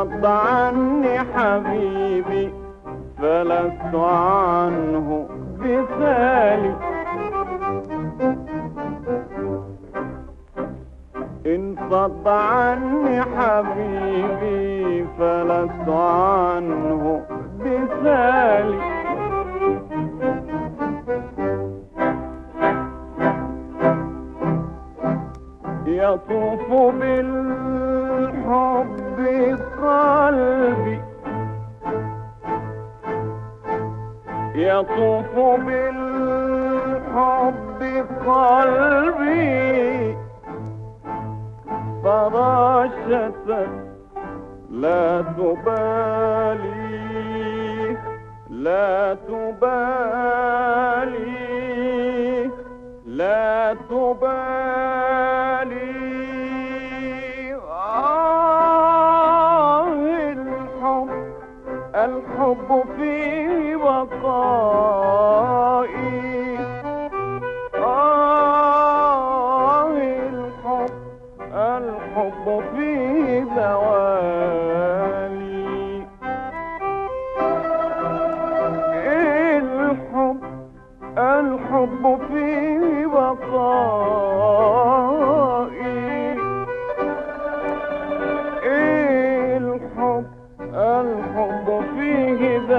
انفض عني حبيبي فلست عنه بثالي. انفض عني حبيبي فلست عنه بثالي. يطوف بالحب قلبي، يطوف بالحب قلبي فراشة لا تبالي، لا تبالي، لا تبالي. الحب، الحب في بقائي. الحب، الحب في زوالي. الحب، الحب في بقائي. الحب، الحب فيه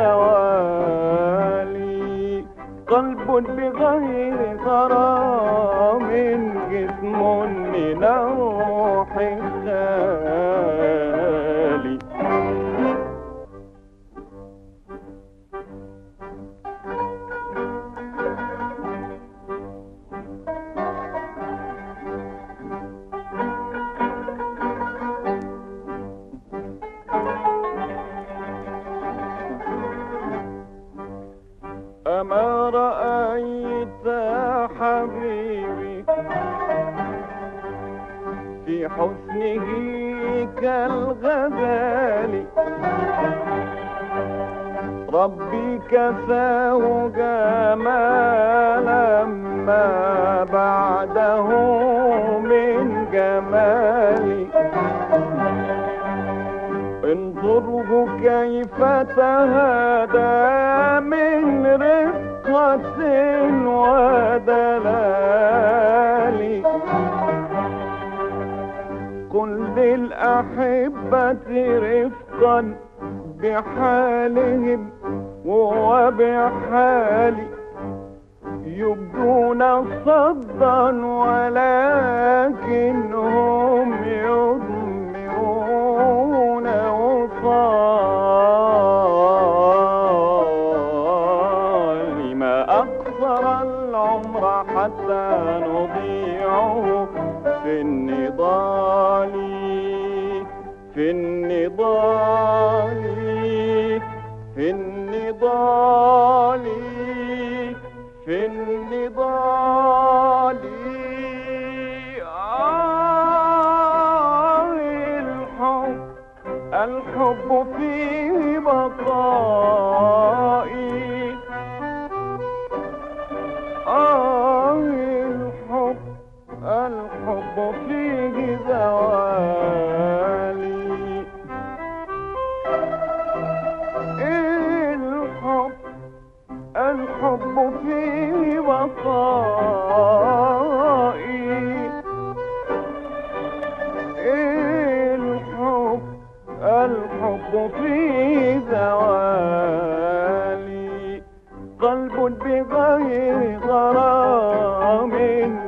زوالي. قلب بغير غرام، جسم من روح خالي. أما رأيت حبيبي في حسنه كالغزال، ربي كساه جمالا ما بعده من جمالي. انظره كيف تهادى من رقة ودلال. قل للأحبة رفقا بحالهم وبحالي، يبدون صدا ولكنهم يضمرون وصالي. ما أقصر العمر حتى نضيعه في النضال، في النضال، في النضال، في النضال. الحب، الحب في بقائي. الحب، الحب فيه زوالي. الحب، الحب في بقائي. الحب، الحب في زوالي. قلب بغير غرام